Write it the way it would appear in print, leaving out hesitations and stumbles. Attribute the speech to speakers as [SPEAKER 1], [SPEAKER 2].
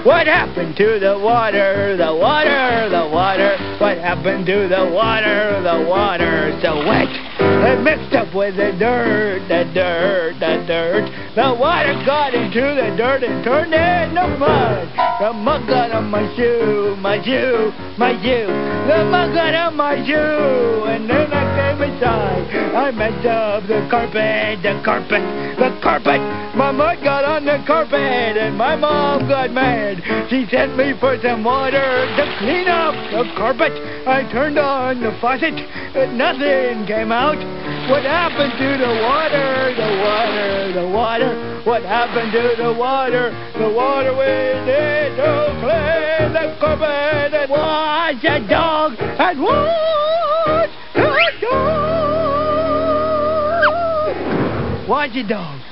[SPEAKER 1] What happened to the water, the water, the water? What happened to the water, the water? So wet, it mixed up with the dirt, the dirt, the dirt. The water got into the dirt and turned into mud. The mud got on my shoe, my shoe, my shoe. The mud got on my shoe, and then I came inside. I messed up the carpet, the carpet, the carpet. My mud got on the carpet, and my mom got mad. She sent me for some water to clean up the carpet. I turned on the faucet, and nothing came out. What happened to the water, the water, the water? What happened to the water? The water we need to clean the carpet and wash the dog and wash the dog. Wash the dog.